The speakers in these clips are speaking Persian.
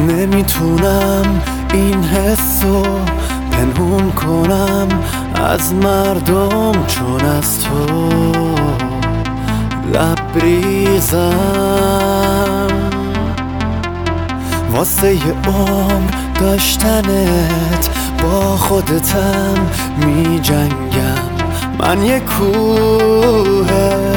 نمیتونم این حسو پنهون کنم از مردم، چون از تو لبریزم. واسه یه عمر داشتنت با خودتم می جنگم. من یه کوه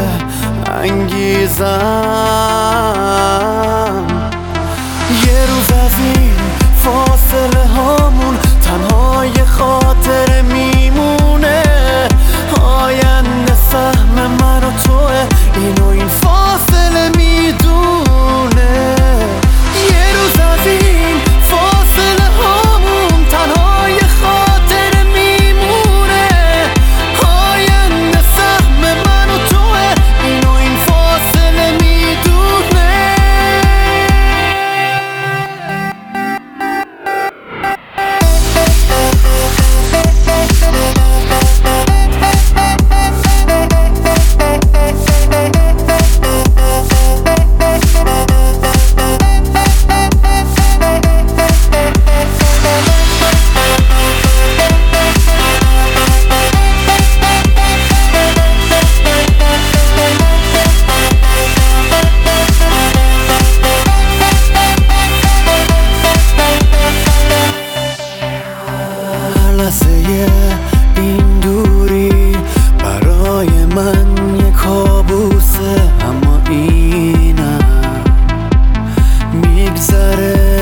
انگیزم. یه روز از این فاصله هامون تنها یه خاطره میمونه. آینده سهم من و توه، اینو این فاصله میدونه. یه روز از این فاصله هامون تنها یه خاطره میمونه. آینده سهم من و توه، اینو این فاصله میدونه. این دوری برای من یه کابوسه، اما اینم میگذره.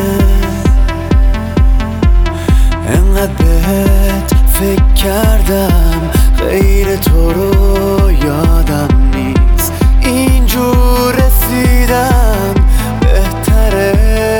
انقدر بهت فکر کردم، غیر تو رو یادم نیست. اینجور رسیدن بهتره.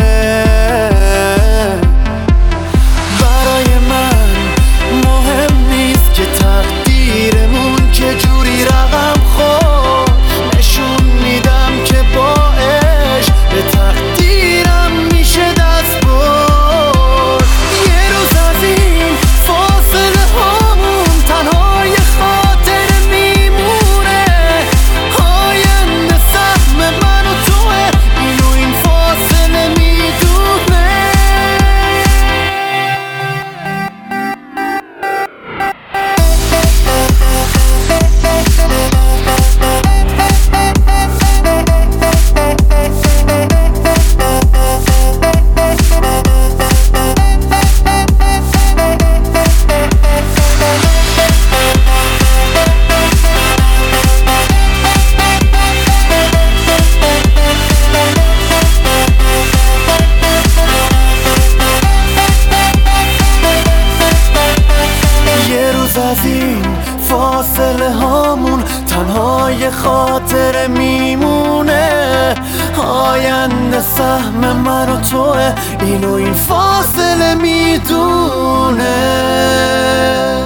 از این فاصله هامون تنها یه خاطره میمونه. آینده سهم من و توه، اینو این فاصله میدونه.